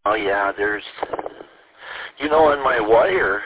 Oh yeah, there's, on my wire,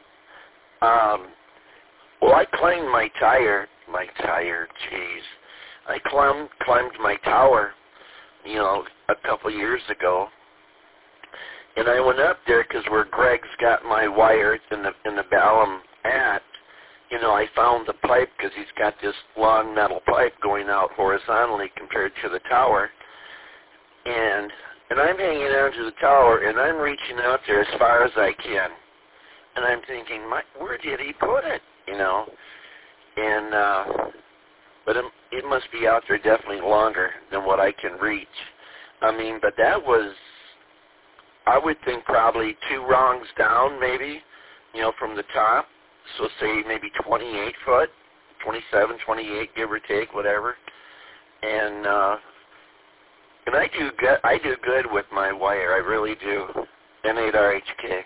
well, I climbed my tire, jeez. I climbed my tower, a couple years ago, and I went up there because where Greg's got my wire in the Ballum at, I found the pipe because he's got this long metal pipe going out horizontally compared to the tower, and I'm hanging onto the tower, and I'm reaching out there as far as I can, and I'm thinking, where did he put it, and but it must be out there definitely longer than what I can reach. But that was, I would think probably 2 rungs down maybe, from the top. So say maybe 28 foot, 27, 28, give or take, whatever. And I do good with my wire. I really do. N8RHK.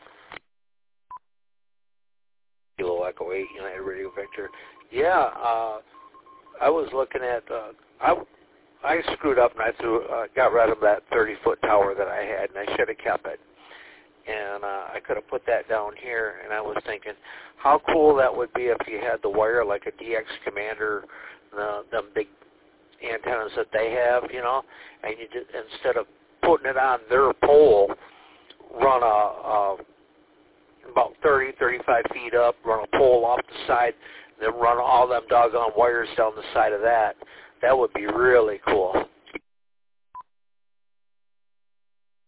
Kilo Echo 8, United Radio Victor. Yeah, I was looking at, I screwed up and I got rid of that 30-foot tower that I had, and I should have kept it. And I could have put that down here, and I was thinking how cool that would be if you had the wire like a DX Commander, them big antennas that they have, and you just, instead of putting it on their pole, run about 30, 35 feet up, run a pole off the side, then run all them doggone wires down the side of that. That would be really cool.